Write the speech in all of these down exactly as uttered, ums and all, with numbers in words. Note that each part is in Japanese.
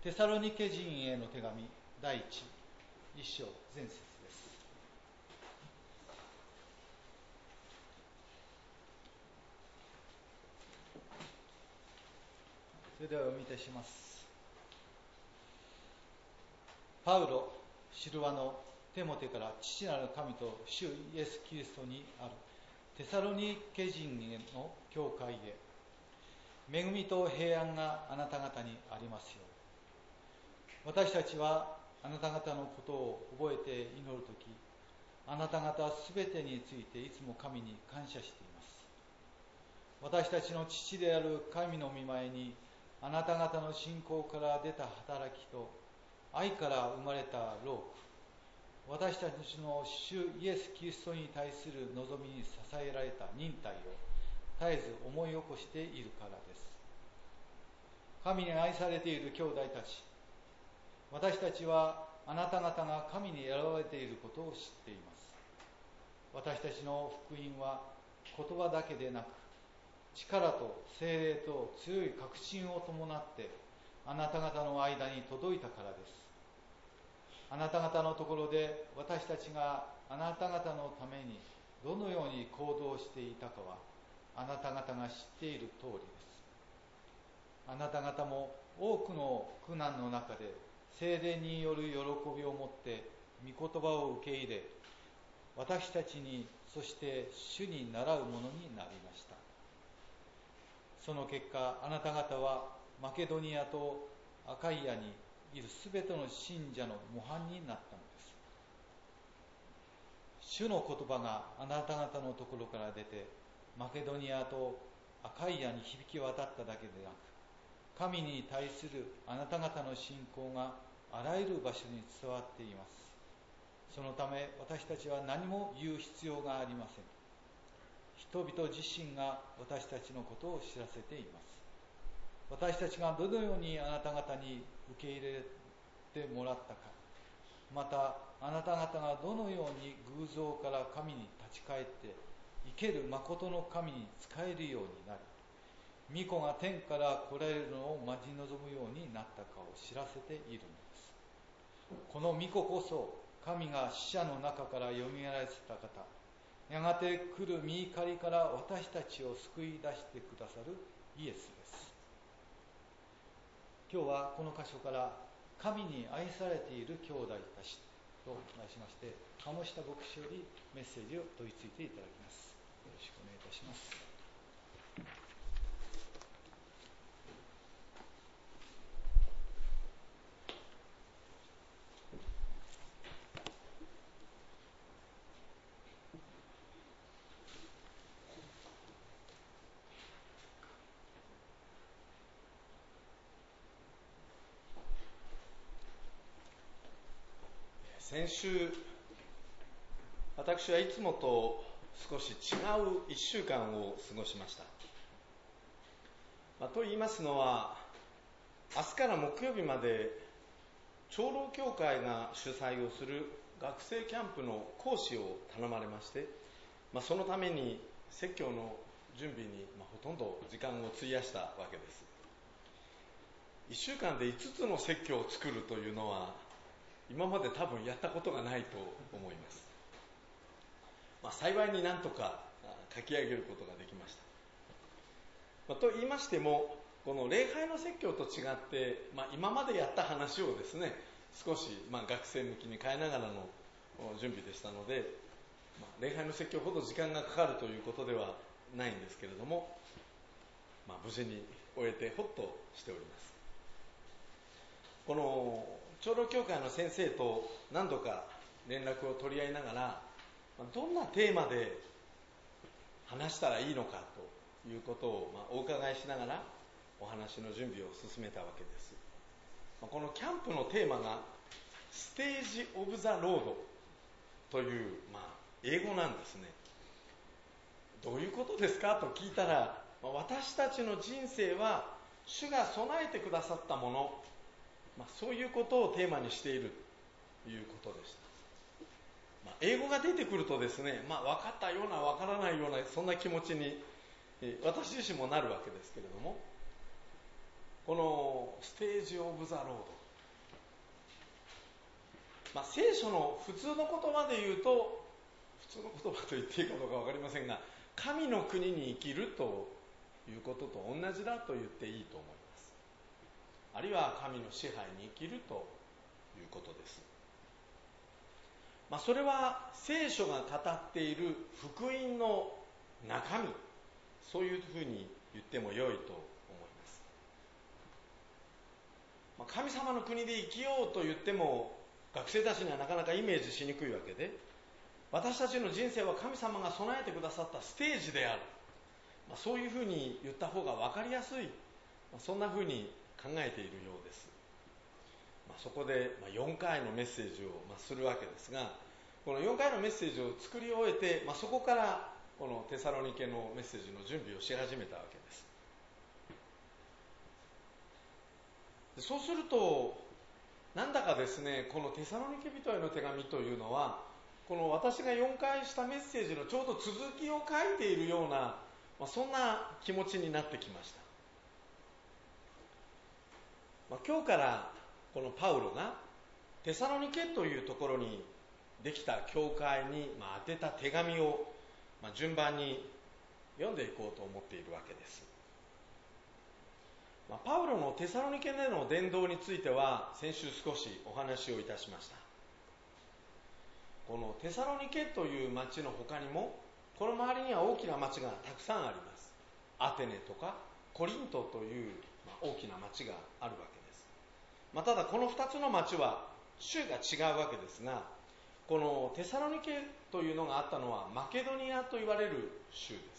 テサロニケ人への手紙第一一章前節です。それではお読みいたします。パウロ、シルワノ、テモテから父なる神と主イエス・キリストにあるテサロニケ人への教会へ、恵みと平安があなた方にありますよう。私たちはあなた方のことを覚えて祈るとき、あなた方すべてについていつも神に感謝しています。私たちの父である神の御前に、あなた方の信仰から出た働きと愛から生まれた労苦、私たちの主イエス・キリストに対する望みに支えられた忍耐を絶えず思い起こしているからです。神に愛されている兄弟たち、私たちはあなた方が神に選ばれていることを知っています。私たちの福音は言葉だけでなく、力と精霊と強い確信を伴ってあなた方の間に届いたからです。あなた方のところで私たちがあなた方のためにどのように行動していたかはあなた方が知っている通りです。あなた方も多くの苦難の中で聖霊による喜びを持って御言葉を受け入れ、私たちにそして主に倣うものになりました。その結果、あなた方はマケドニアとアカイアにいるすべての信者の模範になったのです。主の言葉があなた方のところから出て、マケドニアとアカイアに響き渡っただけでなく、神に対するあなた方の信仰があらゆる場所に伝わっています。そのため私たちは何も言う必要がありません。人々自身が私たちのことを知らせています。私たちがどのようにあなた方に受け入れてもらったか、またあなた方がどのように偶像から神に立ち返って生ける誠の神に仕えるようになり、御子が天から来られるのを待ち望むようになったかを知らせているのです。この御子こそ神が死者の中からよみがえらせた方、やがて来る御怒りから私たちを救い出してくださるイエスです。今日はこの箇所から神に愛されている兄弟たちと題しまして、鴨下牧師よりメッセージを問いついていただきます。よろしくお願いいたします。 先週、私はいつもと少し違ういっしゅうかんを過ごしました。まあ、と言いますのは、明日から木曜日まで長老教会が主催をする学生キャンプの講師を頼まれまして、まあ、そのために説教の準備にまあほとんど時間を費やしたわけです。いっしゅうかんでいつつの説教を作るというのは今まで多分やったことがないと思います。まあ、幸いになんとか書き上げることができました。まあ、と言いましても、この礼拝の説教と違って、まあ、今までやった話をですね、少しまあ学生向きに変えながらの準備でしたので、まあ、礼拝の説教ほど時間がかかるということではないんですけれども、まあ、無事に終えてほっとしております。この長老教会の先生と何度か連絡を取り合いながら、どんなテーマで話したらいいのかということをまあお伺いしながらお話の準備を進めたわけです。このキャンプのテーマがステージオブザロードという、まあ、英語なんですね。どういうことですかと聞いたら、私たちの人生は主が備えてくださったもの、まあ、そういうことをテーマにしているということでした。まあ、英語が出てくるとですね、まあ、分かったような分からないようなそんな気持ちに私自身もなるわけですけれども、このステージオブザロード、 まあ、聖書の普通の言葉で言うと、普通の言葉と言っていいかどうか分かりませんが、神の国に生きるということと同じだと言っていいと思います。あるいは神の支配に生きるということです。まあ、それは聖書が語っている福音の中身、そういうふうに言っても良いと思います。まあ、神様の国で生きようと言っても学生たちにはなかなかイメージしにくいわけで、私たちの人生は神様が備えてくださったステージである、まあ、そういうふうに言った方が分かりやすい、まあ、そんなふうに考えているようです。まあ、そこでよんかいのメッセージをするわけですが、このよんかいのメッセージを作り終えて、まあ、そこからこのテサロニケのメッセージの準備をし始めたわけです。そうするとなんだかですね、このテサロニケ人への手紙というのは、この私がよんかいしたメッセージのちょうど続きを書いているような、まあ、そんな気持ちになってきました。まあ、今日からこのパウロがテサロニケというところにできた教会に宛てた手紙を順番に読んでいこうと思っているわけです。パウロのテサロニケでの伝道については先週少しお話をいたしました。このテサロニケという町の他にも、この周りには大きな町がたくさんあります。アテネとかコリントという大きな町があるわけです。まあ、ただこのふたつの町は州が違うわけですが、このテサロニケというのがあったのはマケドニアと言われる州です。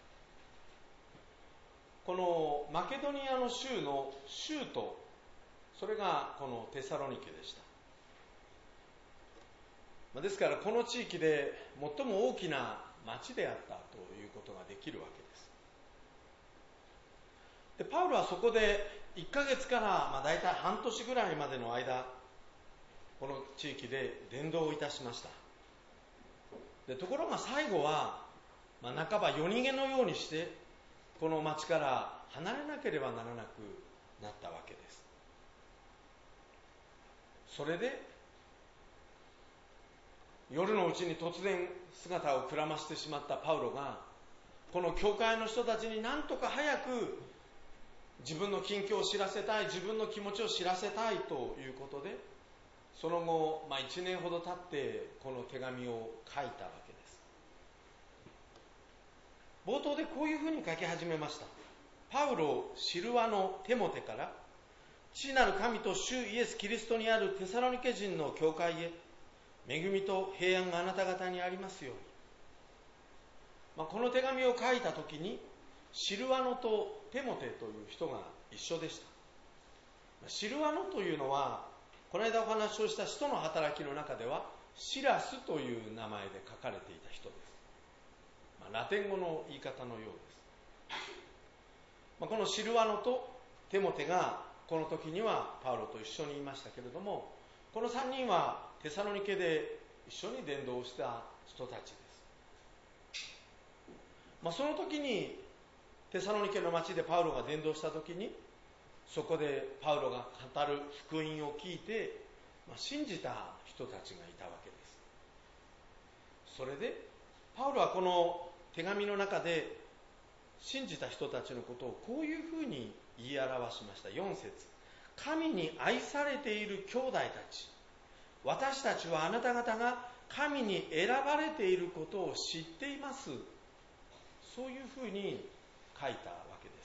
このマケドニアの州の州都、それがこのテサロニケでした。ですからこの地域で最も大きな町であったということができるわけです。でパウロはそこでいっかげつからまあ大体半年ぐらいまでの間、この地域で伝道をいたしました。でところが最後は、まあ、半ば夜逃げのようにしてこの町から離れなければならなくなったわけです。それで夜のうちに突然姿をくらましてしまったパウロが、この教会の人たちに何とか早く自分の近況を知らせたい、自分の気持ちを知らせたいということで、その後、まあ、いちねんほど経ってこの手紙を書いたわけです。冒頭でこういうふうに書き始めました。パウロ、シルワのテモテから、父なる神と主イエス・キリストにあるテサロニケ人の教会へ、恵みと平安があなた方にありますように。まあ、この手紙を書いたときに、シルワノとテモテという人が一緒でした。シルワノというのは、この間お話をした使徒の働きの中では、シラスという名前で書かれていた人です。まあ、ラテン語の言い方のようです。まあ、このシルワノとテモテがこの時にはパウロと一緒にいましたけれども、このさんにんはテサロニケで一緒に伝道をした人たちです。まあ、その時にテサロニケの町でパウロが伝道した時に、そこでパウロが語る福音を聞いて、まあ、信じた人たちがいたわけです。それでパウロはこの手紙の中で信じた人たちのことをこういうふうに言い表しました。よん節、神に愛されている兄弟たち、私たちはあなた方が神に選ばれていることを知っています。そういうふうに書いたわけです。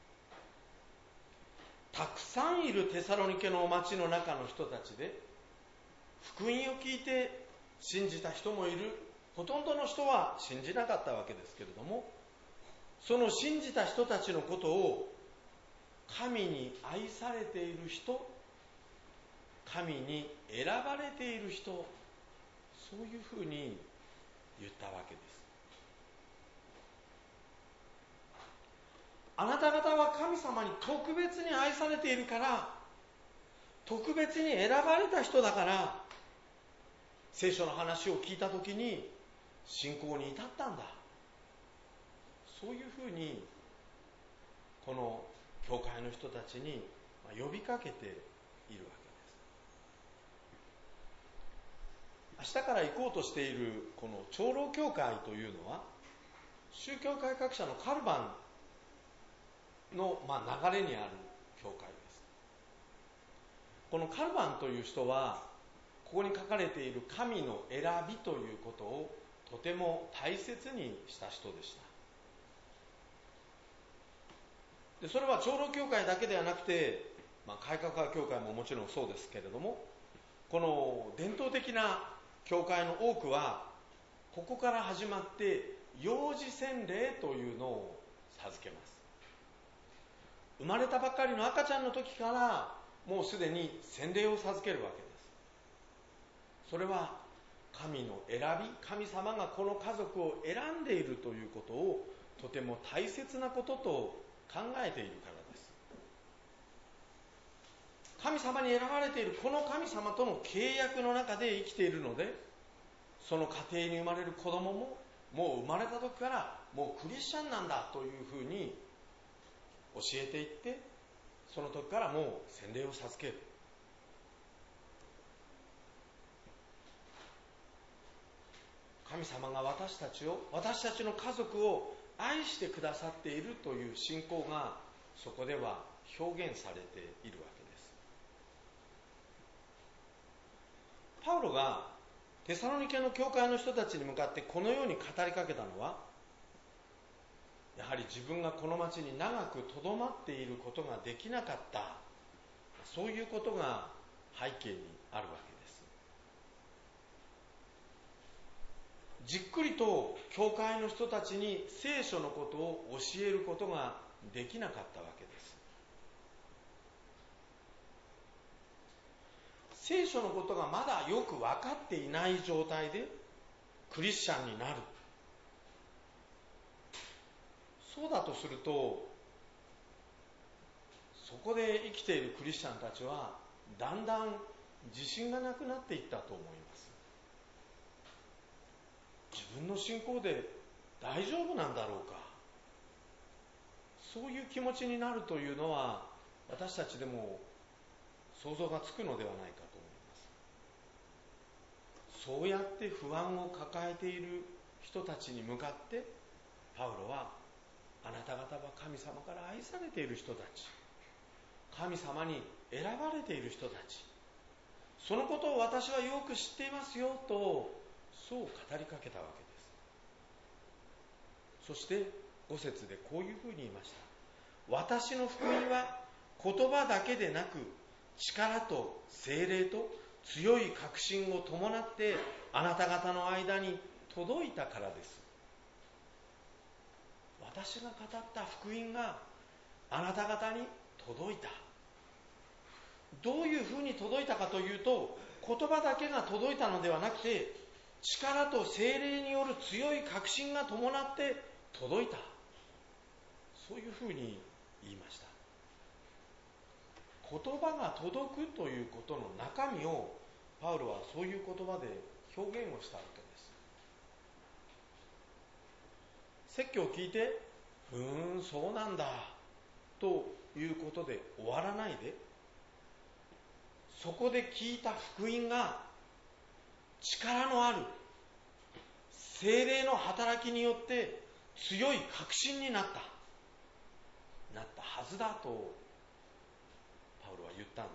たくさんいるテサロニケの町の中の人たちで、福音を聞いて信じた人もいる。ほとんどの人は信じなかったわけですけれども、その信じた人たちのことを神に愛されている人、神に選ばれている人、そういうふうに言ったわけです。あなた方は神様に特別に愛されているから、特別に選ばれた人だから、聖書の話を聞いたときに信仰に至ったんだ。そういうふうにこの教会の人たちに呼びかけているわけです。 明日から行こうとしているこの長老教会というのは、宗教改革者のカルバンの、まあ、流れにある教会です。このカルバンという人は、ここに書かれている神の選びということをとても大切にした人でした。でそれは長老教会だけではなくて、まあ、改革派教会ももちろんそうですけれども、この伝統的な教会の多くはここから始まって幼児洗礼というのを授けます。生まれたばっかりの赤ちゃんの時からもうすでに洗礼を授けるわけです。それは神の選び、神様がこの家族を選んでいるということをとても大切なことと考えているからです。神様に選ばれているこの神様との契約の中で生きているので、その家庭に生まれる子供ももう生まれた時からもうクリスチャンなんだというふうに教えていって、その時からもう洗礼を授ける。神様が私たちを、私たちの家族を愛してくださっているという信仰がそこでは表現されているわけです。パウロがテサロニケの教会の人たちに向かってこのように語りかけたのは、やはり自分がこの町に長くとどまっていることができなかった、そういうことが背景にあるわけです。じっくりと教会の人たちに聖書のことを教えることができなかったわけです。聖書のことがまだよく分かっていない状態でクリスチャンになる。そうだとすると、そこで生きているクリスチャンたちはだんだん自信がなくなっていったと思います。自分の信仰で大丈夫なんだろうか、そういう気持ちになるというのは私たちでも想像がつくのではないかと思います。そうやって不安を抱えている人たちに向かってパウロは、あなた方は神様から愛されている人たち、神様に選ばれている人たち、そのことを私はよく知っていますよと、そう語りかけたわけです。そしてご節でこういうふうに言いました。私の福音は言葉だけでなく力と精霊と強い確信を伴ってあなた方の間に届いたからです。私が語った福音があなた方に届いた。どういうふうに届いたかというと、言葉だけが届いたのではなくて、力と精霊による強い確信が伴って届いた。そういうふうに言いました。言葉が届くということの中身をパウロはそういう言葉で表現をしたわけです。説教を聞いて、うーんそうなんだということで終わらないで、そこで聞いた福音が力のある聖霊の働きによって強い確信になったなったはずだとパウロは言ったんです。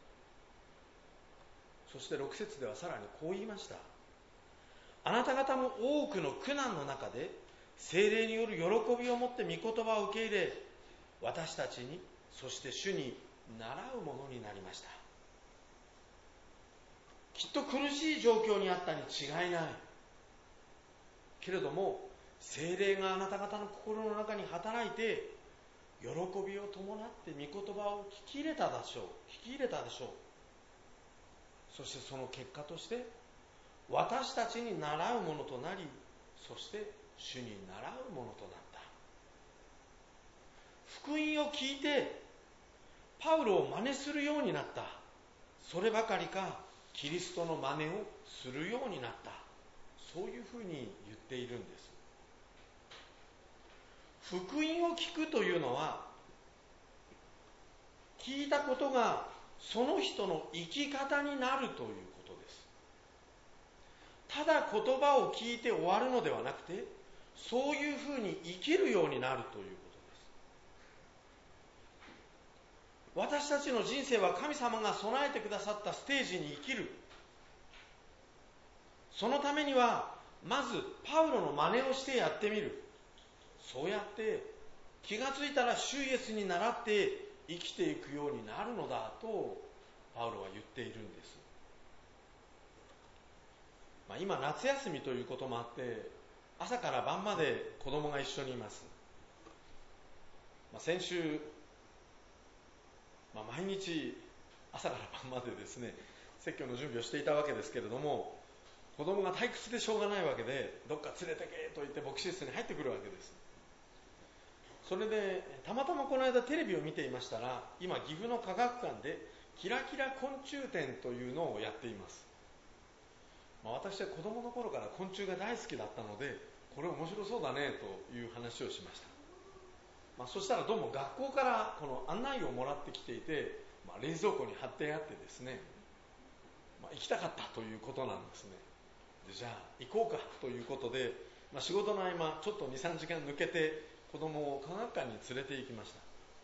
そしてろく節ではさらにこう言いました。あなた方も多くの苦難の中で聖霊による喜びを持って御言葉を受け入れ、私たちにそして主に習うものになりました。きっと苦しい状況にあったに違いないけれども、聖霊があなた方の心の中に働いて喜びを伴って御言葉を聞き入れたでしょう聞き入れたでしょう。そしてその結果として私たちに習うものとなり、そして主に習うものとなった。福音を聞いてパウロを真似するようになった。そればかりかキリストの真似をするようになった。そういうふうに言っているんです。福音を聞くというのは、聞いたことがその人の生き方になるということです。 ただ言葉を聞いて終わるのではなくて、そういうふうに生きるようになるということです。私たちの人生は神様が備えてくださったステージに生きる。そのためにはまずパウロの真似をしてやってみる。そうやって気がついたら主イエスに倣って生きていくようになるのだとパウロは言っているんです。まあ、今夏休みということもあって朝から晩まで子供が一緒にいます。まあ、先週、まあ、毎日朝から晩までですね説教の準備をしていたわけですけれども、子供が退屈でしょうがないわけで、どっか連れてけと言って牧師室に入ってくるわけです。それでたまたまこの間テレビを見ていましたら、今岐阜の科学館でキラキラ昆虫展というのをやっています。まあ、私は子供の頃から昆虫が大好きだったので、これ面白そうだねという話をしました。まあ、そしたらどうも学校からこの案内をもらってきていて、まあ、冷蔵庫に貼ってあってですね、まあ、行きたかったということなんですね。でじゃあ行こうかということで、まあ、仕事の合間ちょっと にさんじかん抜けて子供を科学館に連れて行きました。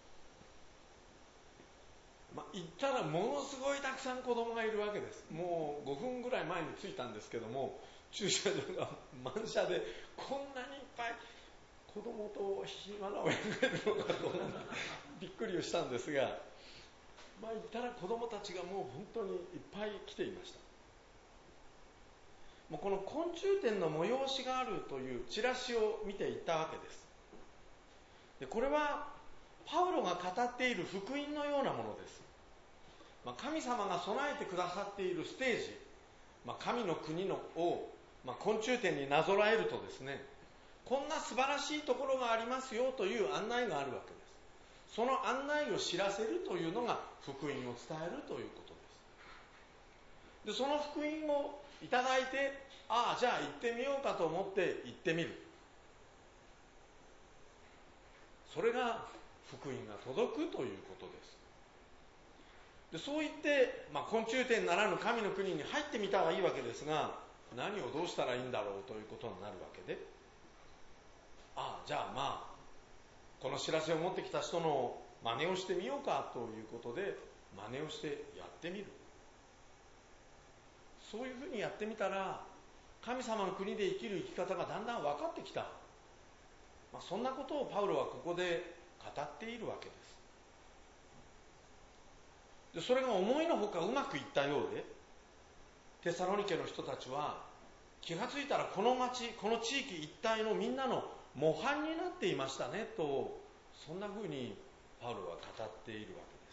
まあ、行ったらものすごいたくさん子供がいるわけです。もうごふんぐらい前に着いたんですけども、駐車場が満車で、こんなにいっぱい子供と暇な親がいるのかとびっくりをしたんですが、まあ、行ったら子供たちがもう本当にいっぱい来ていました。もうこの昆虫展の催しがあるというチラシを見ていったわけです。でこれはパウロが語っている福音のようなものです。まあ、神様が備えてくださっているステージ、まあ、神の国のを、まあ、昆虫展になぞらえるとですね、こんな素晴らしいところがありますよという案内があるわけです。その案内を知らせるというのが福音を伝えるということです。でその福音をいただいて、ああじゃあ行ってみようかと思って行ってみる。それが福音が届くということです。でそう言って、まあ、昆虫展ならぬ神の国に入ってみたはいいわけですが、何をどうしたらいいんだろうということになるわけで、ああじゃあまあこの知らせを持ってきた人の真似をしてみようかということで真似をしてやってみる。そういうふうにやってみたら、神様の国で生きる生き方がだんだん分かってきた。まあ、そんなことをパウロはここで語っているわけです。でそれが思いのほかうまくいったようで、テサロニケの人たちは気がついたらこの町、この地域一帯のみんなの模範になっていましたねと、そんなふうにパウロは語っているわけです。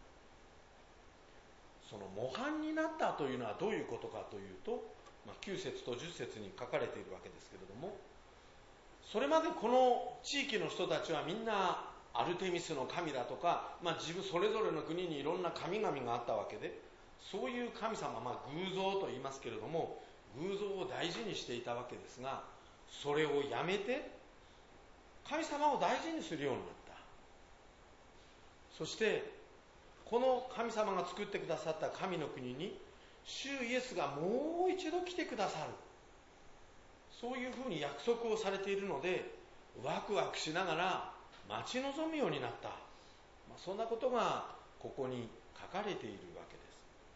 その模範になったというのはどういうことかというと、まあ、きゅう節とじゅっ節に書かれているわけですけれども、それまでこの地域の人たちはみんなアルテミスの神だとか、まあ、自分それぞれの国にいろんな神々があったわけで、そういう神様、まあ、偶像と言いますけれども、偶像を大事にしていたわけですが、それをやめて神様を大事にするようになった。そしてこの神様が作ってくださった神の国に主イエスがもう一度来てくださる、そういうふうに約束をされているので、ワクワクしながら待ち望むようになった、まあ、そんなことがここに書かれているわけ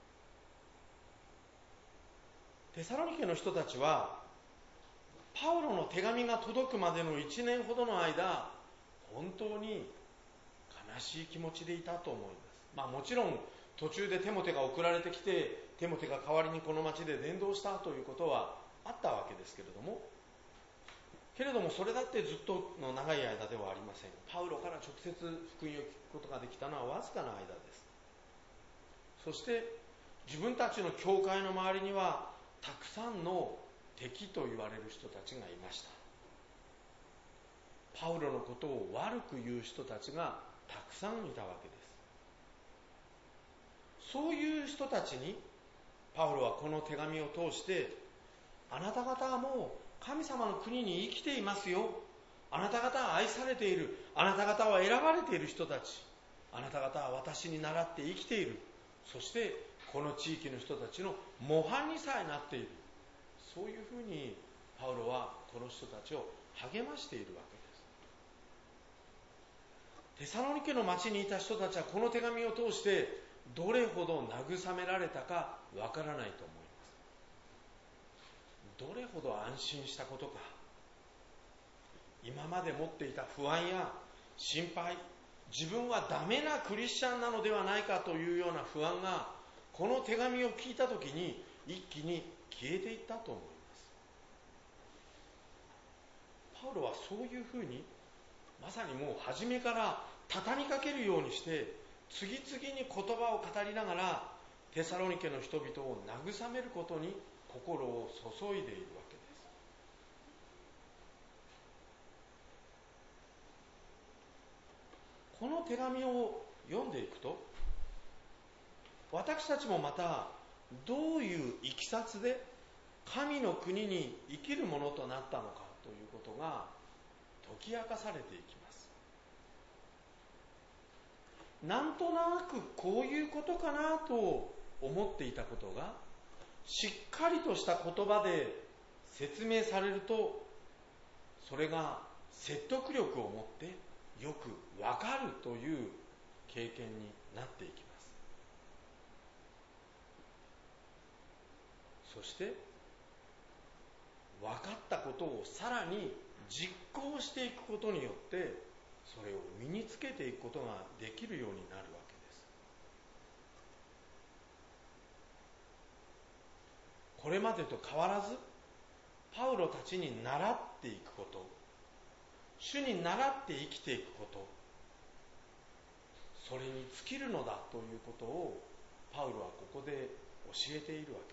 です。テサロニケの人たちはパウロの手紙が届くまでのいちねんほどの間、本当に悲しい気持ちでいたと思います。まあ、もちろん途中でテモテが送られてきて、テモテが代わりにこの町で伝道したということはあったわけですけれども、けれどもそれだってずっとの長い間ではありません。パウロから直接福音を聞くことができたのはわずかな間です。そして自分たちの教会の周りにはたくさんの敵と言われる人たちがいました。パウロのことを悪く言う人たちがたくさんいたわけです。そういう人たちにパウロはこの手紙を通して、あなた方はもう神様の国に生きていますよ、あなた方は愛されている、あなた方は選ばれている人たち、あなた方は私に倣って生きている、そしてこの地域の人たちの模範にさえなっている、 そういうふうにパウロはこの人たちを励ましているわけです。テサロニケの町にいた人たちはこの手紙を通してどれほど慰められたかわからないと思います。どれほど安心したことか、今まで持っていた不安や心配、自分はダメなクリスチャンなのではないかというような不安がこの手紙を聞いたときに一気に消えていったと思います。パウロはそういうふうにまさにもう初めから畳みかけるようにして次々に言葉を語りながらテサロニケの人々を慰めることに心を注いでいるわけです。この手紙を読んでいくと、私たちもまたどういういきさつで神の国に生きるものとなったのかということが解き明かされていきます。なんとなくこういうことかなと思っていたことがしっかりとした言葉で説明されると、それが説得力を持ってよくわかるという経験になっていきます。そして分かったことをさらに実行していくことによってそれを身につけていくことができるようになるわけです。これまでと変わらずパウロたちに習っていくこと、主に習って生きていくこと、それに尽きるのだということをパウロはここで教えているわけです。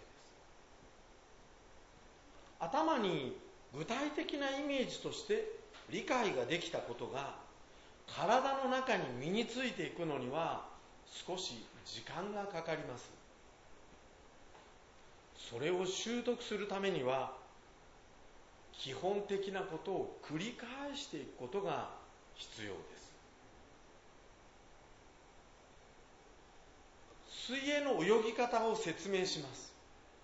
頭に具体的なイメージとして理解ができたことが体の中に身についていくのには少し時間がかかります。それを習得するためには基本的なことを繰り返していくことが必要です。水泳の泳ぎ方を説明します。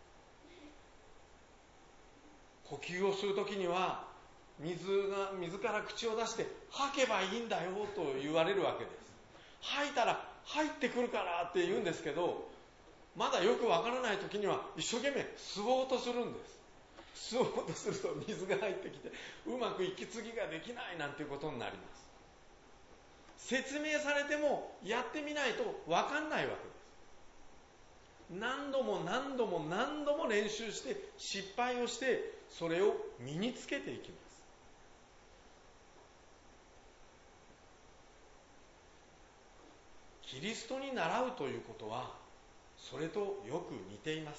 呼吸をするときには水が水から口を出して吐けばいいんだよと言われるわけです。吐いたら入ってくるからって言うんですけど、まだよくわからないときには一生懸命吸おうとするんです。吸おうとすると水が入ってきてうまく息継ぎができないなんていうことになります。説明されてもやってみないとわかんないわけです。何度も何度も何度も練習して失敗をしてそれを身につけていきます。キリストに習うということはそれとよく似ています。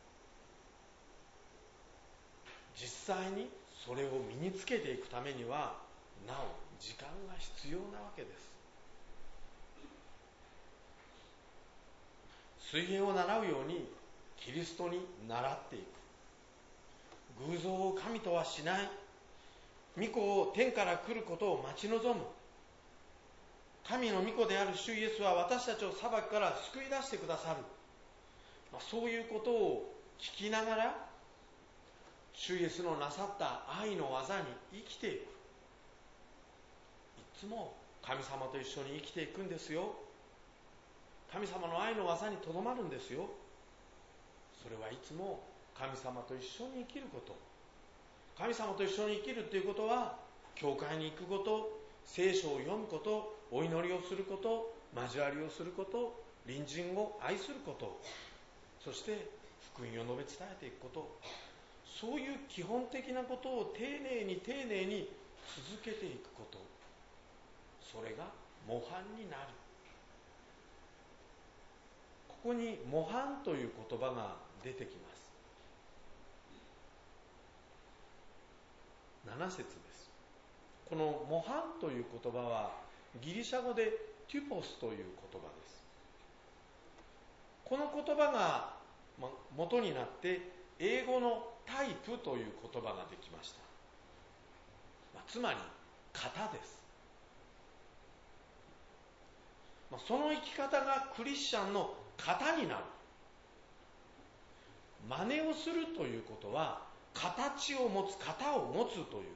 実際にそれを身につけていくためにはなお時間が必要なわけです。水泳を習うようにキリストに習っていく。偶像を神とはしない。御子を天から来ることを待ち望む。神の御子である主イエスは私たちを裁きから救い出してくださる。まあ、そういうことを聞きながら主イエスのなさった愛の技に生きていく。いつも神様と一緒に生きていくんですよ。神様の愛の技にとどまるんですよ。それはいつも神様と一緒に生きること。神様と一緒に生きるということは教会に行くこと、聖書を読むこと、お祈りをすること、交わりをすること、隣人を愛すること、そして福音を述べ伝えていくこと、そういう基本的なことを丁寧に丁寧に続けていくこと、それが模範になる。ここに模範という言葉が出てきます。なな節です。この模範という言葉はギリシャ語でテュポスという言葉です。この言葉が元になって英語のタイプという言葉ができました。つまり型です。その生き方がクリスチャンの型になる。 真似をするということは形を持つ、型を持つということです。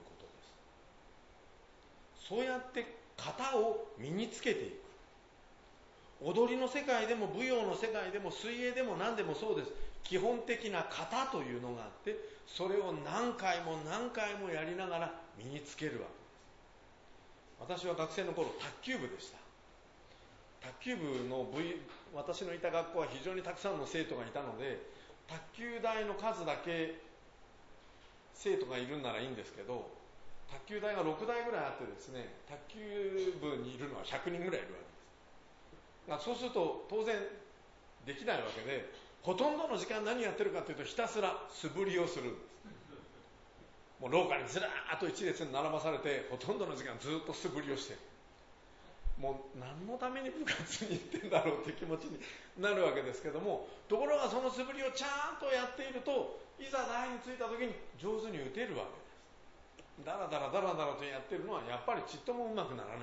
そうやって型を身につけていく。踊りの世界でも舞踊の世界でも水泳でも何でもそうです。基本的な型というのがあって、それを何回も何回もやりながら身につけるわけです。私は学生の頃卓球部でした。卓球部の部、私のいた学校は非常にたくさんの生徒がいたので、卓球台の数だけ生徒がいるならいいんですけど、卓球台がろくだいぐらいあってですね、卓球部にいるのはひゃくにんぐらいいるわけです。そうすると当然できないわけで、ほとんどの時間何やってるかというと、ひたすら素振りをするんです。もう廊下にずらーっと一列に並ばされて、ほとんどの時間ずっと素振りをしてる。もう何のために部活に行ってんだろうという気持ちになるわけですけども、ところがその素振りをちゃんとやっていると、いざ台についた時に上手に打てるわけです。だらだらだらだらとやってるのはやっぱりちっともうまくならない。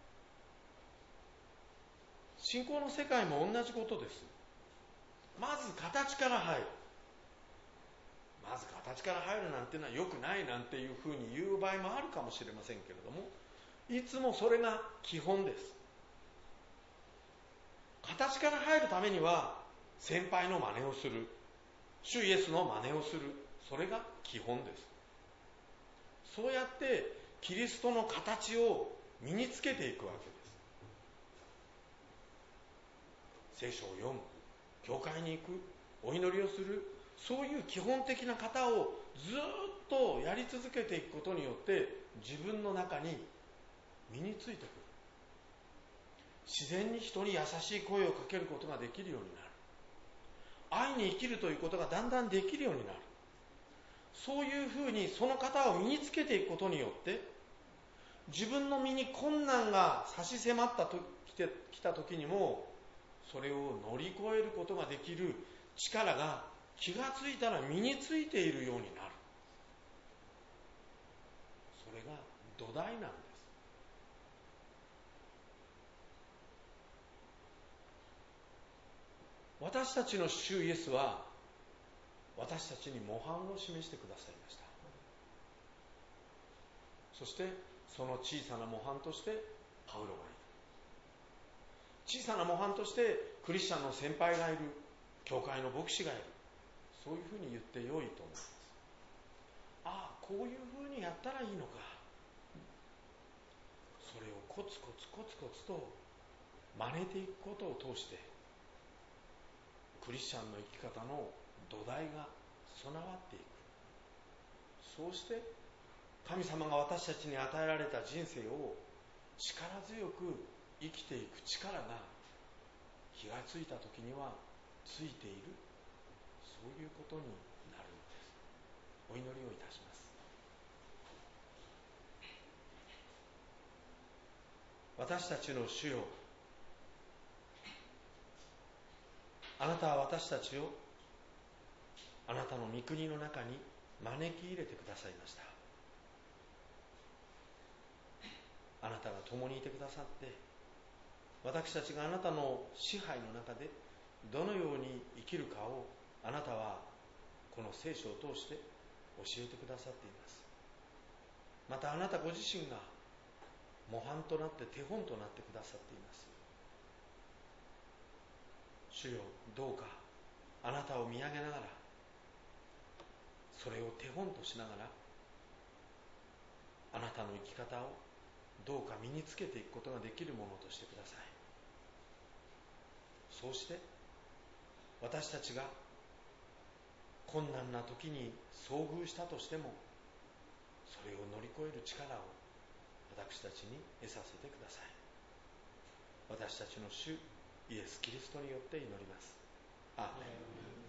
信仰の世界も同じことです。まず形から入る。まず形から入るなんていうのは良くないなんていうふうに言う場合もあるかもしれませんけれども、いつもそれが基本です。形から入るためには先輩の真似をする、主イエスの真似をする、それが基本です。そうやってキリストの形を身につけていくわけです。聖書を読む、教会に行く、お祈りをする、そういう基本的な型をずっとやり続けていくことによって、自分の中に身についてくる。自然に人に優しい声をかけることができるようになる。愛に生きるということがだんだんできるようになる。そういうふうにその型を身につけていくことによって、自分の身に困難が差し迫ったときた時にも、それを乗り越えることができる力が気がついたら身についているようになる。それが土台なんです。私たちの主イエスは私たちに模範を示してくださいました。そしてその小さな模範としてパウロがいる。小さな模範としてクリスチャンの先輩がいる、教会の牧師がいる。そういうふうに言って良いと思います。ああ、こういうふうにやったらいいのか。それをコツコツコツコツと真似ていくことを通して、クリスチャンの生き方の土台が備わっていく。そうして神様が私たちに与えられた人生を力強く生きていく力が気がついた時にはついている、そういうことになるのです。お祈りをいたします。私たちの主よ、あなたは私たちをあなたの御国の中に招き入れてくださいました。あなたが共にいてくださって、私たちがあなたの支配の中でどのように生きるかをあなたはこの聖書を通して教えてくださっています。またあなたご自身が模範となって手本となってくださっています。主よ、どうかあなたを見上げながら、それを手本としながら、あなたの生き方をどうか身につけていくことができるものとしてください。そうして私たちが困難な時に遭遇したとしても、それを乗り越える力を私たちに得させてください。私たちの主イエス・キリストによって祈ります。アーメン。